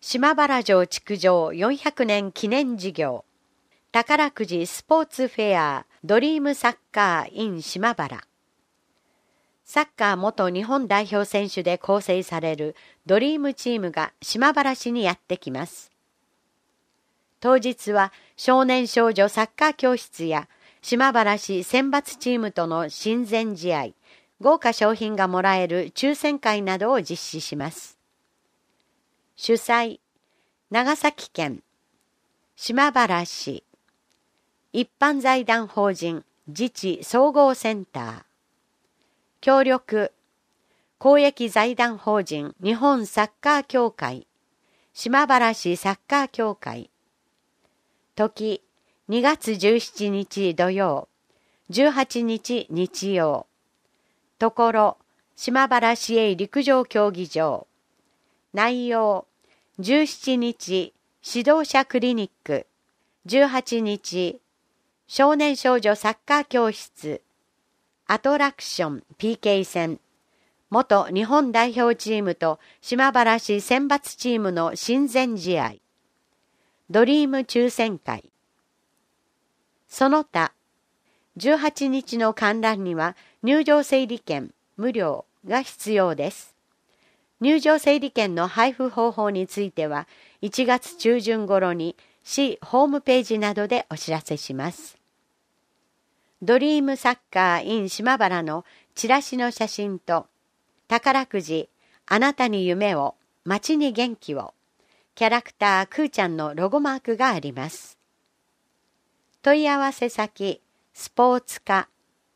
島原城築城400年記念事業、宝くじスポーツフェアドリームサッカー in 島原。サッカー元日本代表選手で構成されるドリームチームが島原市にやってきます。当日は少年少女サッカー教室や島原市選抜チームとの親善試合、豪華賞品がもらえる抽選会などを実施します。主催、長崎県、島原市、一般財団法人自治総合センター、協力、公益財団法人日本サッカー協会、島原市サッカー協会、時、2月17日土曜、18日日曜、ところ、島原市営陸上競技場、内容、17日、指導者クリニック、18日、少年少女サッカー教室、アトラクション PK 戦、元日本代表チームと島原市選抜チームの親善試合、ドリーム抽選会。その他、18日の観覧には入場整理券無料が必要です。入場整理券の配布方法については1月中旬頃に市ホームページなどでお知らせします。ドリームサッカー in 島原のチラシの写真と宝くじあなたに夢を街に元気をキャラクターくーちゃんのロゴマークがあります。問い合わせ先スポーツ課、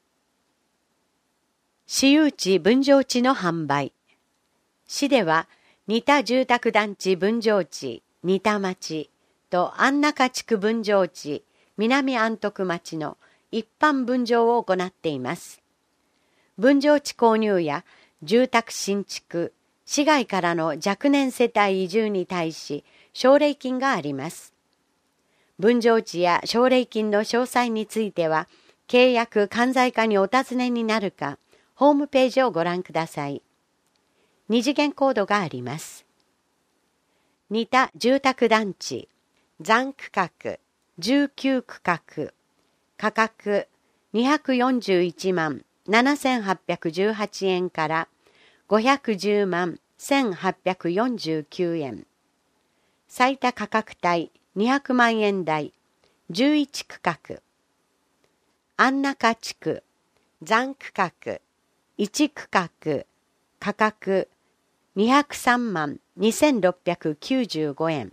私有地分譲地の販売。市では、仁田住宅団地分譲地、仁田町と安中地区分譲地、南安徳町の一般分譲を行っています。分譲地購入や住宅新築、市外からの若年世帯移住に対し、奨励金があります。分譲地や奨励金の詳細については、契約管財課にお尋ねになるか、ホームページをご覧ください。二次元コードがあります。仁田住宅団地、残区画、19区画、価格241万7818円から510万1849円。最多価格帯200万円台、11区画。安中地区、残区画、1区画、価格203万2695円。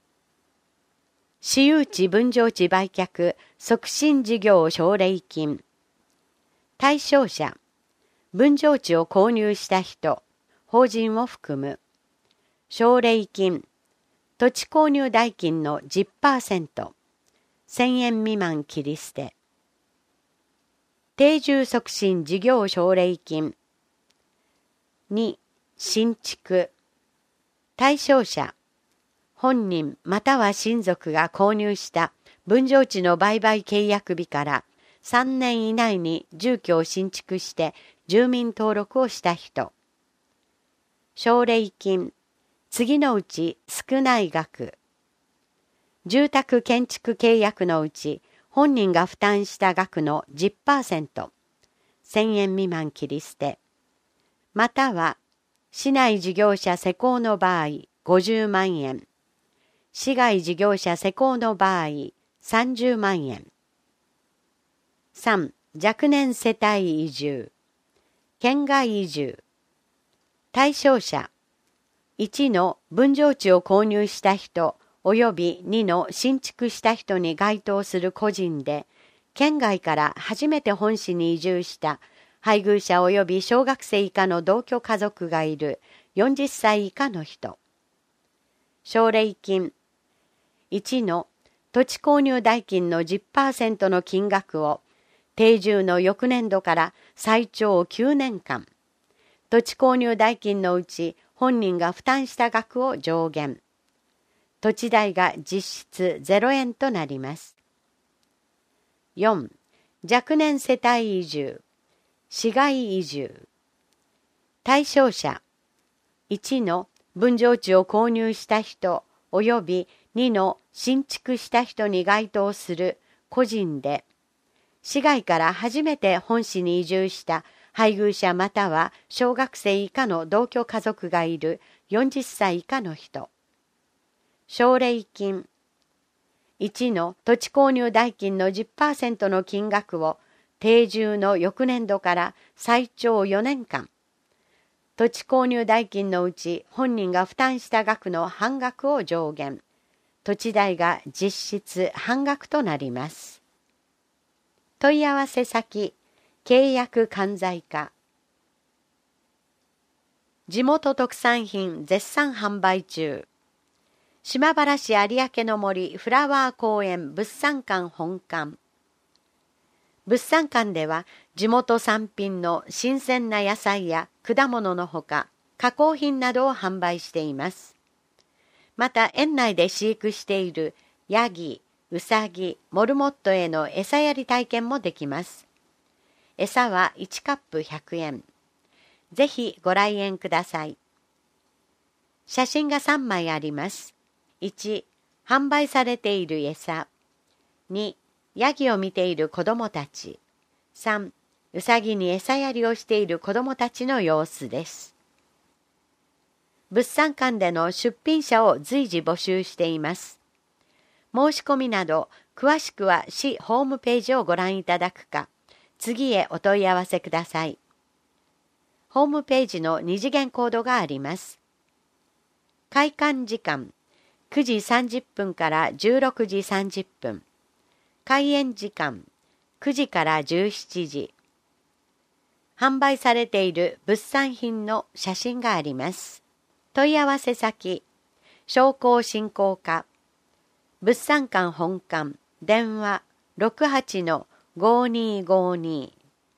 私有地分譲地売却促進事業奨励金。対象者、分譲地を購入した人、法人を含む。奨励金、土地購入代金の 10%、1000円未満切り捨て。定住促進事業奨励金。2、新築。対象者、本人または親族が購入した分譲地の売買契約日から3年以内に住居を新築して住民登録をした人。奨励金、次のうち少ない額。住宅建築契約のうち本人が負担した額の 10%、1000円未満切り捨て。または、市内事業者施工の場合50万円。市外事業者施工の場合30万円。3、若年世帯移住。県外移住。対象者。1の分譲地を購入した人及び2の新築した人に該当する個人で、県外から初めて本市に移住した配偶者及び小学生以下の同居家族がいる40歳以下の人。奨励金。1の土地購入代金の 10% の金額を定住の翌年度から最長9年間。土地購入代金のうち本人が負担した額を上限。土地代が実質0円となります。4、若年世帯移住。市外移住。対象者。1の分譲地を購入した人及び2の新築した人に該当する個人で、市外から初めて本市に移住した配偶者または小学生以下の同居家族がいる40歳以下の人。奨励金。1の土地購入代金の 10% の金額を定住の翌年度から最長4年間、土地購入代金のうち本人が負担した額の半額を上限、土地代が実質半額となります。問い合わせ先、契約管財課。地元特産品絶賛販売中。島原市有明の森フラワー公園物産館本館。物産館では地元産品の新鮮な野菜や果物のほか加工品などを販売しています。また園内で飼育しているヤギ、ウサギ、モルモットへの餌やり体験もできます。餌は1カップ100円。ぜひご来園ください。写真が3枚あります。1、販売されている餌。2、ヤギを見ている子供たち。3、ウサギに餌やりをしている子供たちの様子です。物産館での出品者を随時募集しています。申し込みなど詳しくは市ホームページをご覧いただくか、次へお問い合わせください。ホームページの2次元コードがあります。開館時間9時30分から16時30分。開園時間9時から17時。販売されている物産品の写真があります。問い合わせ先、商工振興課、物産館本館、電話 68-5252。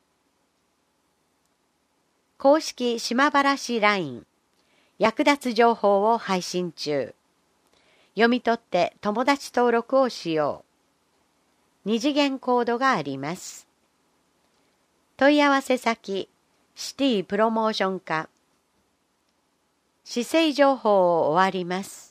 公式島原市 LINE、役立つ情報を配信中。読み取って友達登録をしよう。2次元コードがあります。問い合わせ先、シティプロモーション課。市政情報を終わります。